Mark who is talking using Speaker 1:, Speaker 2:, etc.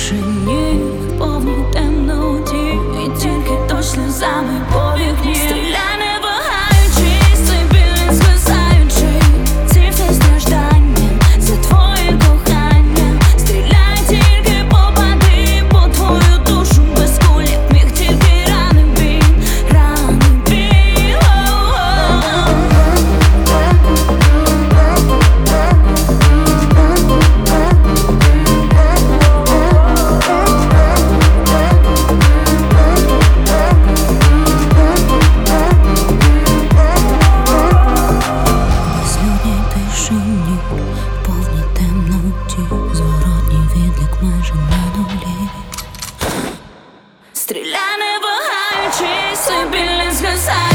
Speaker 1: тишині, в повній темноті, і тільки дощ сльозами по вікні. Стріляй не вагаючись, цей біль згасаючий, ці всі страждання за твоє кохання. Стріляй, тільки попади по твою душу, без кулі міг тільки рани біль, рани біль. Безлюдній тишині, в повній темноті, зворотній відлік майже на нулі. Стріляй не вагаючись, цей біль не згасає.